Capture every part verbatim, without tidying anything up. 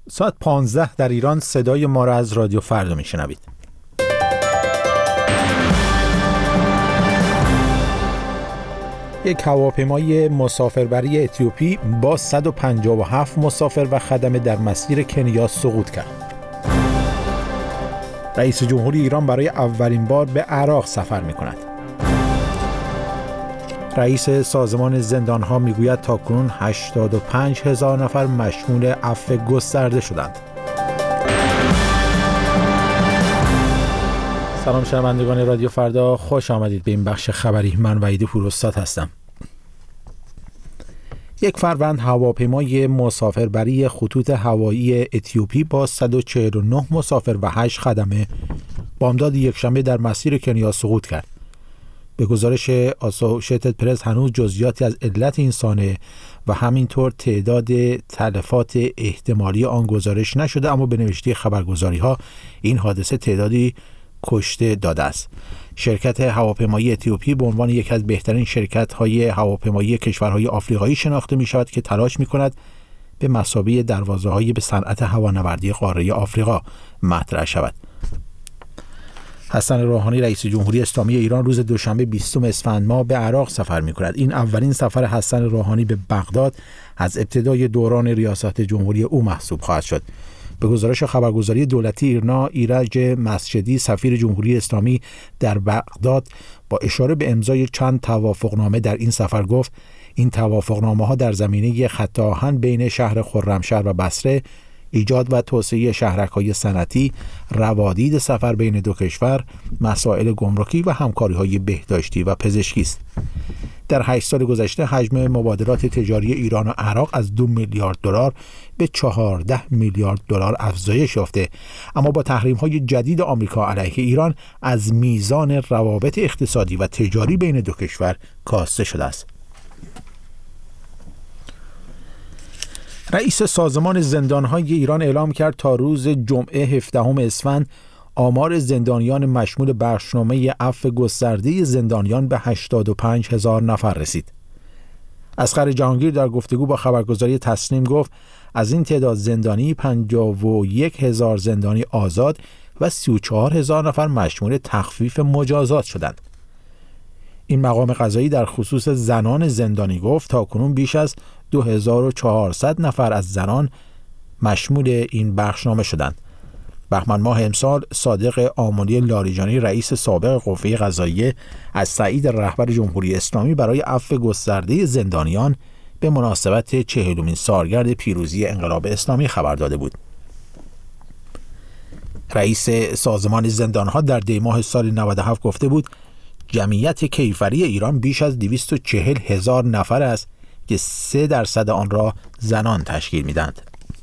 ساعت پانزده در ایران صدای ما را از رادیو فردا میشنوید. یک هواپیمای مسافربری اتیوپی با صد و پنجاه و هفت مسافر و خدمه در مسیر کنیا سقوط کرد. رئیس جمهوری ایران برای اولین بار به عراق سفر می‌کند. رئیس سازمان زندان‌ها میگوید تاکنون هشتاد و پنج هزار نفر مشمول عفو گسترده شدند. سلام شنوندگان رادیو فردا، خوش آمدید به این بخش خبری. من وحید پوراستاد هستم. یک فروند هواپیمای مسافربری خطوط هوایی اتیوپی با صد و چهل و نه مسافر و هشت خدمه بامداد یکشنبه در مسیر کنیا سقوط کرد. به گزارش آسوشیتد پرس هنوز جزئیاتی از علت این سانحه و همینطور تعداد تلفات احتمالی آن گزارش نشده، اما به نوشته خبرگزاری‌ها این حادثه تعدادی کشته داده است. شرکت هواپیمایی اتیوپی به عنوان یکی از بهترین شرکت‌های هواپیمایی کشورهای آفریقایی شناخته می‌شود که تلاش می‌کند به مثابه دروازه‌هایی به صنعت هوانوردی قاره آفریقا مطرح شود. حسن روحانی رئیس جمهوری اسلامی ایران روز دوشنبه بیستم اسفند ماه به عراق سفر می‌کند. این اولین سفر حسن روحانی به بغداد از ابتدای دوران ریاست جمهوری او محسوب خواهد شد. به گزارش خبرگزاری دولتی ایرنا، ایرج مسجدی سفیر جمهوری اسلامی در بغداد با اشاره به امضای چند توافقنامه در این سفر گفت این توافقنامه‌ها در زمینه خط آهن بین شهر خرمشهر و بصره، ایجاد و توسعه شهرک‌های صنعتی، روادید سفر بین دو کشور، مسائل گمرکی و همکاری‌های بهداشتی و پزشکی است. در هشت سال گذشته حجم مبادلات تجاری ایران و عراق از دو میلیارد دلار به چهارده میلیارد دلار افزایش یافته، اما با تحریم‌های جدید آمریکا علیه ایران از میزان روابط اقتصادی و تجاری بین دو کشور کاسته شده است. رئیس سازمان زندان‌های ایران اعلام کرد تا روز جمعه هفدهم اسفند آمار زندانیان مشمول بخشنامه عفو گسترده زندانیان به هشتاد و پنج هزار نفر رسید. اصغر جهانگیر در گفتگو با خبرگزاری تسنیم گفت از این تعداد زندانی پنجاه و یک هزار زندانی آزاد و سی و چهار هزار نفر مشمول تخفیف مجازات شدند. این مقام قضایی در خصوص زنان زندانی گفت تاکنون بیش از دو هزار و چهارصد نفر از زنان مشمول این بخشنامه شدند. بهمن ماه امسال صادق آملی لاریجانی رئیس سابق قوه قضاییه از تایید رهبر جمهوری اسلامی برای عفو گسترده زندانیان به مناسبت چهلمین سالگرد پیروزی انقلاب اسلامی خبر داده بود. رئیس سازمان زندانها در دی ماه سال نود و هفت گفته بود جمعیت کیفری ایران بیش از دویست و چهل هزار نفر است که سه درصد آن را زنان تشکیل می‌دهند.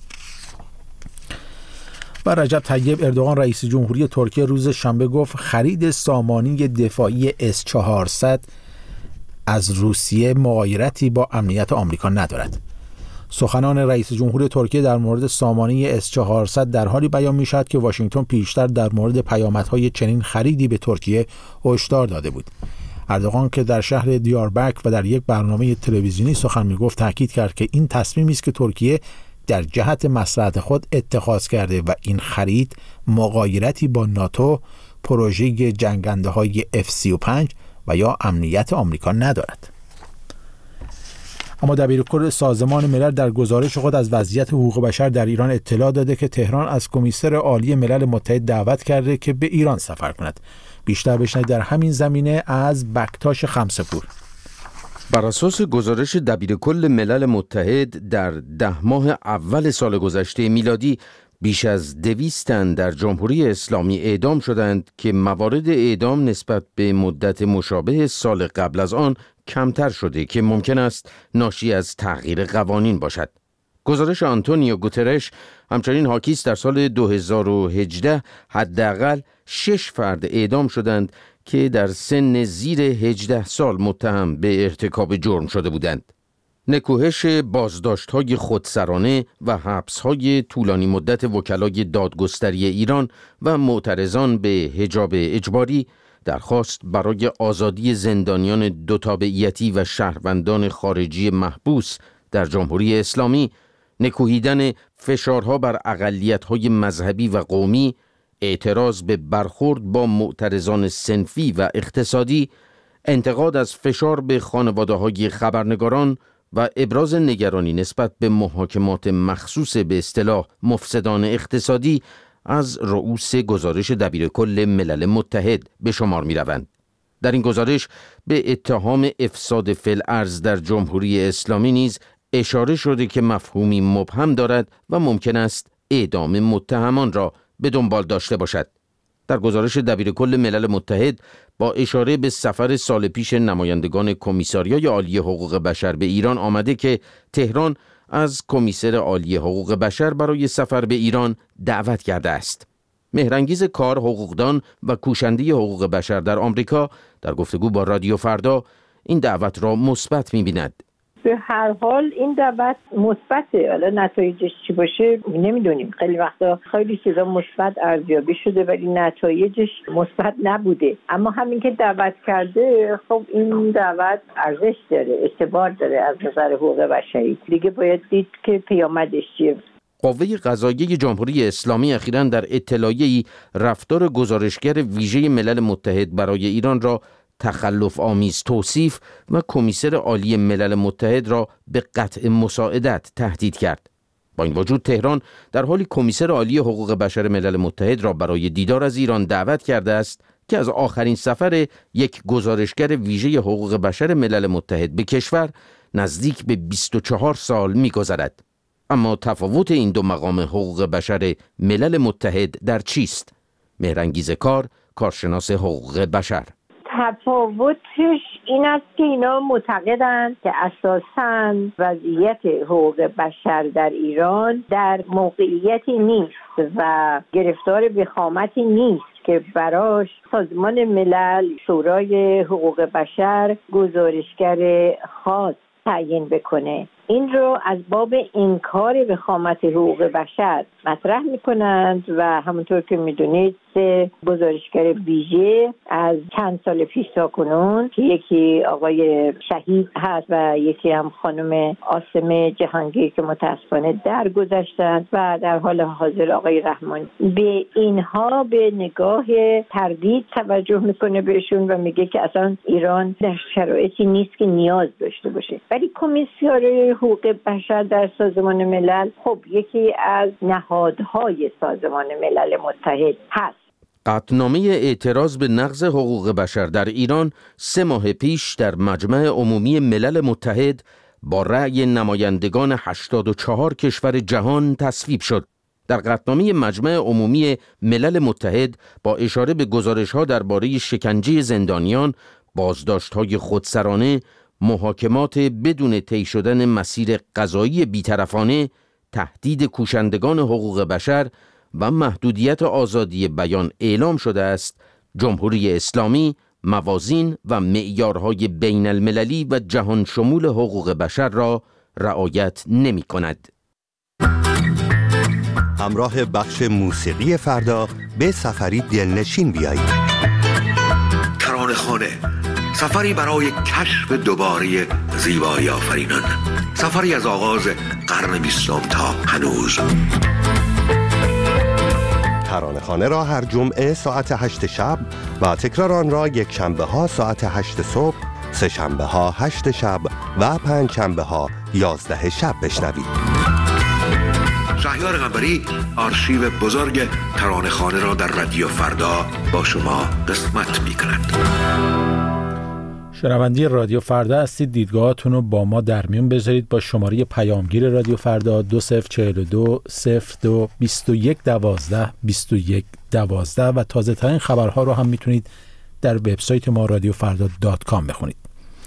و رجب طیب اردوغان رئیس جمهوری ترکیه روز شنبه گفت خرید سامانی دفاعی اس چهارصد از روسیه مغایرتی با امنیت آمریکا ندارد. سخنان رئیس جمهوری ترکیه در مورد سامانی اس چهارصد در حالی بیان می شود که واشنگتن پیشتر در مورد پیامدهای چنین خریدی به ترکیه هشدار داده بود. اردوغان که در شهر دیاربکر و در یک برنامه تلویزیونی سخن می گفت تاکید کرد که این تصمیمی است که ترکیه در جهت مصلحت خود اتخاذ کرده و این خرید مغایرتی با ناتو، پروژه جنگنده‌های اف سی و پنج و یا امنیت آمریکا ندارد. اما دبیرکل سازمان ملل در گزارش خود از وضعیت حقوق بشر در ایران اطلاع داده که تهران از کمیسر عالی ملل متحد دعوت کرده که به ایران سفر کند. بیشتر بشنوید در همین زمینه از بکتاش خمسه‌پور. بر اساس گزارش دبیرکل ملل متحد در ده ماه اول سال گذشته میلادی بیش از دویست تن در جمهوری اسلامی اعدام شدند که موارد اعدام نسبت به مدت مشابه سال قبل از آن کمتر شده که ممکن است ناشی از تغییر قوانین باشد. گزارش آنتونیو گوترش همچنین حاکی است در سال دو هزار و هجده حداقل شش فرد اعدام شدند که در سن زیر هجده سال متهم به ارتکاب جرم شده بودند. نکوهش بازداشت‌های خودسرانه و حبس‌های طولانی مدت وکلای دادگستری ایران و معترضان به حجاب اجباری، درخواست برای آزادی زندانیان دو تابعیتی و شهروندان خارجی محبوس در جمهوری اسلامی، نکوهیدن فشارها بر اقلیت‌های مذهبی و قومی، اعتراض به برخورد با معترضان صنفی و اقتصادی، انتقاد از فشار به خانواده‌های خبرنگاران و ابراز نگرانی نسبت به محاکمات مخصوص به اصطلاح مفسدان اقتصادی از رئوس گزارش دبیرکل ملل متحد به شمار می روند. در این گزارش به اتهام افساد فی‌الارض در جمهوری اسلامی نیز اشاره شده که مفهومی مبهم دارد و ممکن است اعدام متهمان را به دنبال داشته باشد. در گزارش دبیرکل ملل متحد با اشاره به سفر سال پیش نمایندگان کمیساریای عالی حقوق بشر به ایران آمده که تهران از کمیسر عالی حقوق بشر برای سفر به ایران دعوت کرده است. مهرانگیز کار، حقوقدان و کوشنده حقوق بشر در آمریکا، در گفتگو با رادیو فردا این دعوت را مثبت می‌بیند. به هر حال این دعوت مثبته، حالا نتایجش چی باشه نمیدونیم. خیلی وقتا خیلی چیزا مثبت ارزیابی شده ولی نتایجش مثبت نبوده، اما همین که دعوت کرده خب این دعوت ارزش داره، اعتبار داره از نظر حقوق بشری. دیگه باید دید که پیامدش چیه. قوه قضاییه جمهوری اسلامی اخیراً در اطلاعیه‌ای رفتار گزارشگر ویژه ملل متحد برای ایران را تخلف آمیز توصیف و کمیسر عالی ملل متحد را به قطع مساعدت تهدید کرد. با این وجود تهران در حالی کمیسر عالی حقوق بشر ملل متحد را برای دیدار از ایران دعوت کرده است که از آخرین سفر یک گزارشگر ویژه حقوق بشر ملل متحد به کشور نزدیک به بیست و چهار سال می‌گذرد. اما تفاوت این دو مقام حقوق بشر ملل متحد در چیست؟ مهرانگیز کار، کارشناس حقوق بشر: تفاوتش این است که اینا معتقدند که اساساً وضعیت حقوق بشر در ایران در موقعیتی نیست و گرفتار وخامتی نیست که براش سازمان ملل، شورای حقوق بشر گزارشگر خاص تعیین بکنه. این رو از باب انکار وخامت حقوق بشر مطرح میکنند و همونطور که میدونید سه گزارشگر ویژه از چند سال پیش تا کنون که یکی آقای شهید هست و یکی هم خانم آسم جهانگیر که متاسفانه درگذشتند و در حال حاضر آقای رحمانی، به اینها به نگاه تردید توجه میکنه بهشون و میگه که اصلا ایران در شرایطی نیست که نیاز داشته باشه. ولی کمیسیون حقوق بشر در سازمان ملل خب یکی از نهادهای سازمان ملل متحد هست. قطعنامه اعتراض به نقض حقوق بشر در ایران سه ماه پیش در مجمع عمومی ملل متحد با رأی نمایندگان هشتاد و چهار کشور جهان تصویب شد. در قطعنامه مجمع عمومی ملل متحد با اشاره به گزارش‌ها درباره شکنجه زندانیان، بازداشت‌های خودسرانه، محاکمات بدون طی شدن مسیر قضایی بی‌طرفانه، تهدید کوشندگان حقوق بشر و محدودیت آزادی بیان اعلام شده است جمهوری اسلامی موازین و معیارهای بین المللی و جهان شمول حقوق بشر را رعایت نمی کند. همراه بخش موسیقی فردا به سفری دلنشین بیایید. ترانه خانه، سفری برای کشف دوباره زیبایی آفرینان، سفری از آغاز قرن بیستم تا هنوز. ترانه خانه را هر جمعه ساعت هشت شب و تکرار آن را یک شنبه ها ساعت هشت صبح، سه شنبه ها هشت شب و پنج شنبه ها یازده شب بشنوید. شهریار قنبری آرشیو بزرگ ترانه خانه را در رادیو فردا با شما قسمت می کند. شنونده رادیو فردا هستید. دیدگاهاتون رو با ما در میون بذارید با شماره پیامگیر رادیو فردا دو صفر چهل و دو صفر دو بیست و یک دوازده بیست و یک دوازده و تازه ترین خبرها رو هم میتونید در وبسایت ما رادیو فردا دات کام بخونید.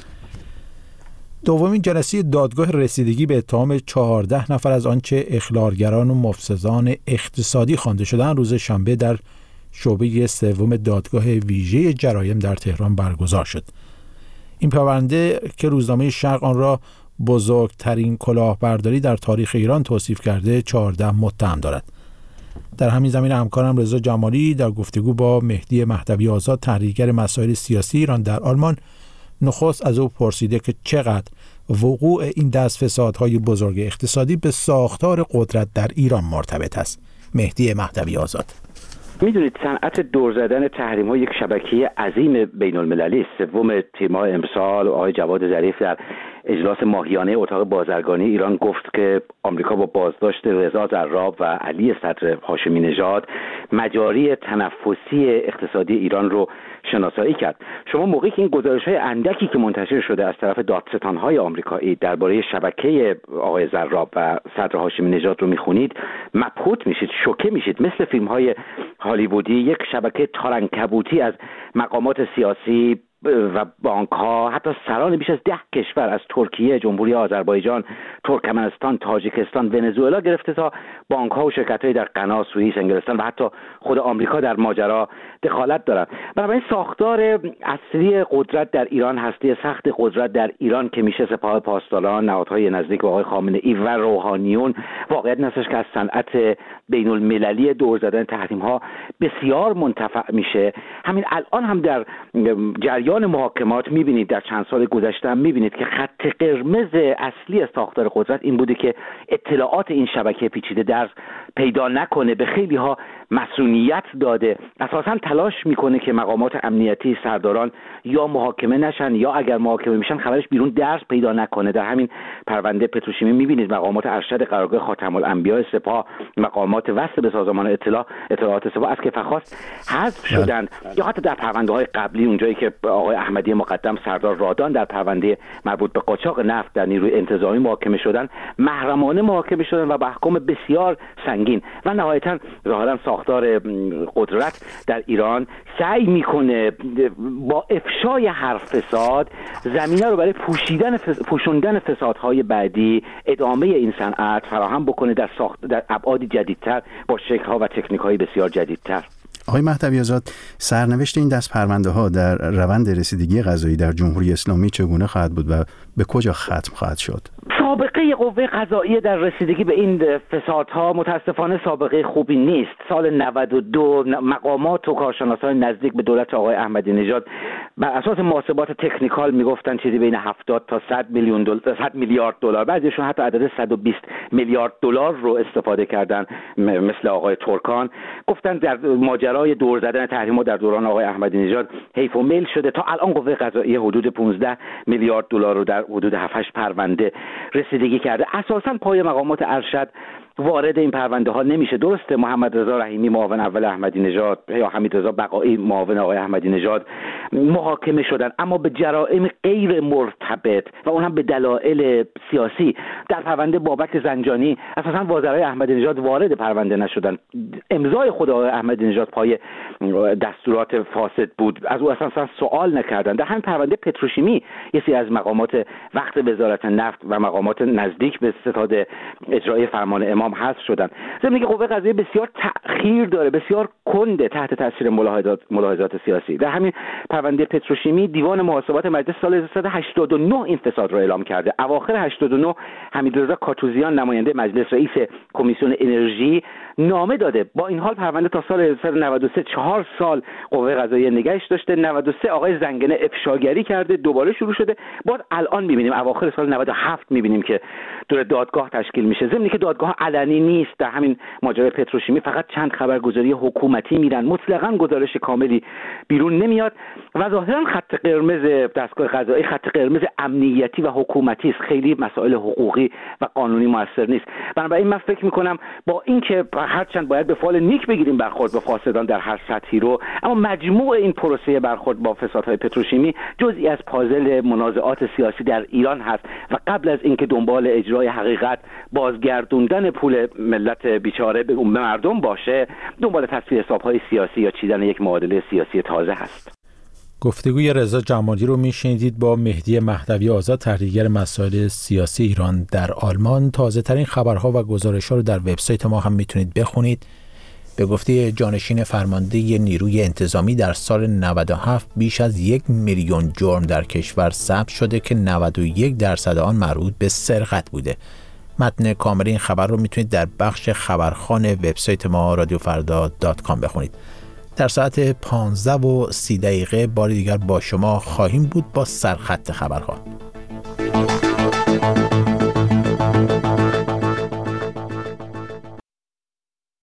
دومین جلسه دادگاه رسیدگی به اتهام چهارده نفر از آنچه اخلالگران و مفسدان اقتصادی خوانده شدند روز شنبه در شعبه سوم دادگاه ویژه جرایم در تهران برگزار شد. این پرونده که روزنامه شرق آن را بزرگترین کلاهبرداری در تاریخ ایران توصیف کرده چهارده متهم دارد. در همین زمینه همکارم رضا جمالی در گفتگو با مهدی مهدوی آزاد، تحلیلگر مسائل سیاسی ایران در آلمان، نخست از او پرسیده که چقدر وقوع این دست فسادهای بزرگ اقتصادی به ساختار قدرت در ایران مرتبط است. مهدی مهدوی آزاد: میدونید صنعت دور زدن تحریم ها یک شبکه عظیم بین المللی است. سوم تیم‌های امسال آقای جواد ظریف در اجلاس ماهیانه اتاق بازرگانی ایران گفت که آمریکا با بازداشت رضا زراب و علی صدر هاشمی نژاد مجاری تنفسی اقتصادی ایران رو شناسایی کرد. شما موقعی که این گزارش‌های اندکی که منتشر شده از طرف دادستان‌های آمریکایی درباره شبکه آقای زراب و صدر هاشمی نژاد رو می‌خونید، مبهوت میشید، شوکه میشید. مثل فیلم‌های هالیوودی یک شبکه تارنکبوتی از مقامات سیاسی و بانک ها، حتی سران بیش از ده کشور از ترکیه، جمهوری آذربایجان، ترکمنستان، تاجیکستان، ونزوئلا گرفته تا بانک ها و شرکت های در غنا، سوئیس، انگلستان و حتی خود آمریکا در ماجرا دخالت دارند. بنابراین ساختار اصلی قدرت در ایران، هستی سخت قدرت در ایران که میشه سپاه پاسداران، نهادهای نزدیک به آقای خامنه ای و روحانیون، واقعیت هستش که از صنعت بین المللی دور زدن تحریم ها بسیار منتفع میشه. همین الان هم در جریان محاکمات میبینید، در چند سال گذشته هم میبینید که خط قرمز اصلی از ساختار قدرت این بوده که اطلاعات این شبکه پیچیده درز پیدا نکنه. به خیلی ها مسئولیت داده، اساساً تلاش میکنه که مقامات امنیتی، سرداران یا محاکمه نشن یا اگر محاکمه میشن خبرش بیرون درز پیدا نکنه. در همین پرونده پتروشیمی میبینید مقامات ارشد قرارگاه خاتم الانبیاء سپاه، مقامات وصل به سازمان اطلاع اطلاعات سپاه از کفه خواست حذف شدند. یا حتی در پرونده های قبلی اونجایی که آقای احمدی مقدم، سردار رادان در پرونده مربوط به قاچاق نفت در نیروی انتظامی محاکمه شدن، محرمانه محاکمه شدن و به احکام بسیار سنگین. و نهایتاً ظاهراً ساختار قدرت در ایران سعی میکنه با افشای هر فساد زمینه رو برای پوشیدن فس... پوشوندن فسادهای بعدی، ادامه این صنعت فراهم بکنه در ساخت در ابعادی جدیدتر با شکل‌ها و تکنیک‌های بسیار جدیدتر. آقای مهدوی آزاد، سرنوشت این دست پرونده ها در روند رسیدگی قضایی در جمهوری اسلامی چگونه خواهد بود و به کجا ختم خواهد شد؟ سابقه قوه قضاییه در رسیدگی به این فسادها متاسفانه سابقه خوبی نیست. سال نود و دو مقامات و کارشناسان نزدیک به دولت آقای احمدی نژاد بر اساس محاسبات تکنیکال میگفتن چیزی بین هفتاد تا صد میلیون دلار، صد میلیارد دلار، بعضیشون حتی عدد صد و بیست میلیارد دلار رو استفاده کردن. مثل آقای ترکان گفتن در ماجرای دور زدن تحریم‌ها در دوران آقای احمدی نژاد حیف و میل شده. تا الان قوه قضاییه حدود پانزده میلیارد دلار رو در حدود هفت هشت پرونده رسیدگی کرده. اساساً پای مقامات ارشد وارد این پرونده ها نمیشه. درسته محمد رضا رحیمی معاون اول احمدی نژاد یا حمید رضا بقایی معاون آقای احمدی نژاد محاکمه شدن، اما به جرائم غیر مرتبط و اون هم به دلایل سیاسی. در پرونده بابک زنجانی اساساً وزرای احمدی نژاد وارد پرونده نشدن. امضای خود آقای احمدی نژاد پای دستورات فاسد بود، از او اساساً سوال نکردن. در همین پرونده پتروشیمی یه سری از مقامات وقت وزارت نفت و مقامات نزدیک به ستاد اجرایی فرمان امام حذف شدن. ضمن که قوه قضاییه بسیار تأخیر داره، بسیار کنده تحت تاثیر ملاحظات ملاحظات سیاسی. در همین پرونده پتروشیمی دیوان محاسبات مجلس سال هزار و سیصد و هشتاد و نه این فساد را اعلام کرده. اواخر هشتاد و نه حمیدرضا کاتوزیان نماینده مجلس رئیس کمیسیون انرژی نامه داده. با این حال پرونده تا سال هزار و سیصد و نود و سه چهار سال قوه قضاییه نگهش داشته. نود و سه آقای زنگنه افشاگری کرده، دوباره شروع شده. باز الان می‌بینیم اواخر سال نود و هفت می‌بینیم که دور دادگاه تشکیل میشه. ضمن که دادگاه علنی نیست. در همین ماجرای پتروشیمی فقط چند خبرگزاری حکومتی میرن، مطلقاً گزارش کاملی بیرون نمیاد و ظاهراً خط قرمز دستگاه قضایی خط قرمز امنیتی و حکومتی است. خیلی مسائل حقوقی و قانونی موثر نیست. بنابراین من فکر میکنم با اینکه هرچند باید به فال نیک بگیریم برخورد با فاسدان در هر سطحی رو، اما مجموع این پروسه برخورد با فسادهای پتروشیمی جزئی از پازل منازعات سیاسی در ایران هست و قبل از اینکه دنبال اجرای حقیقت، بازگردوندن پول ملت بیچاره به مردم باشه، دنبال تصفیه حساب‌های سیاسی یا چیدن یک معادله سیاسی تازه هست. گفتگوی رضا جمالی رو میشنیدید با مهدی مهدوی آزاد، تحلیلگر مسائل سیاسی ایران در آلمان. تازه ترین خبرها و گزارش‌ها رو در وبسایت ما هم میتونید بخونید. به گفته جانشین فرمانده نیروی انتظامی در سال نود و هفت بیش از یک میلیون جرم در کشور ثبت شده که نود و یک درصد آن مربوط به سرقت بوده. متن کامل این خبر رو میتونید در بخش خبرخوان وبسایت ما رادیو فردا دات کام بخونید. در ساعت پانزده و سی دقیقه بار دیگر با شما خواهیم بود با سرخط خبرها.